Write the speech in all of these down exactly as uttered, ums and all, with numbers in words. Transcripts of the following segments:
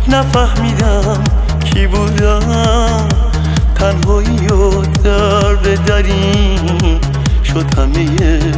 نفهمیدم کی بودم، تنهایی و درد درین شد همه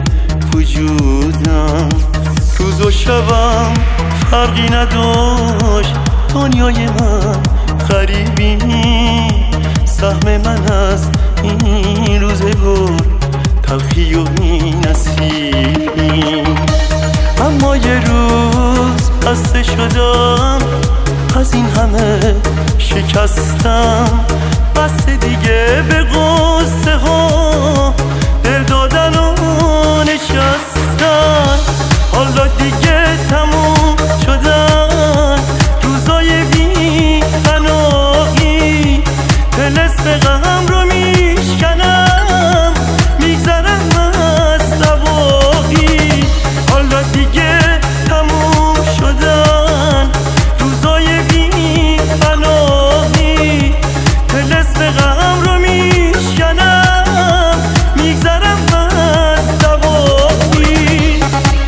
وجودم. روز و شبم فرقی نداشت، دنیای من غریبی، سهم من از این روزگار تلخی و این نصیبی. اما یه روز خسته شدم از این همه شکستم، بس دیگه به قصه ها دل دادن و نشستن. حالا دیگه تموم شدن روزای بی پناهی، طلسم غم رو میشکنم میگذرم از دواهی. حالا دیگه تموم شدن روزای بی پناهی، طلسم غم رو میشکنم میگذرم از دواهی.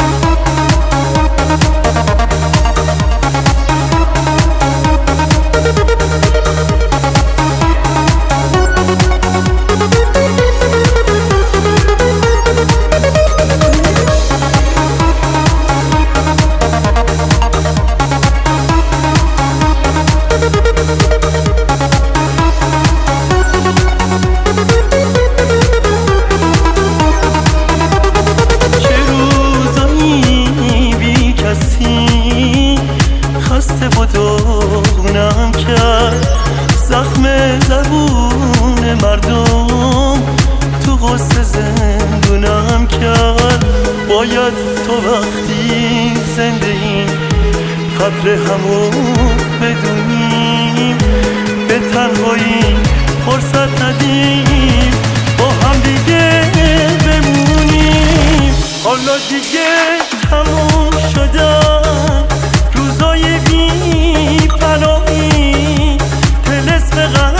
خسته و داغونم کرد زخم زبون مردم، تو غصه زندونم کرد. باید تو وقتی زنده این قدر همو بدونیم، به تنهایی فرصت ندیم با هم دیگه بمونیم. حالا دیگه تموم شدن روزای بی پناهی، طلسم غم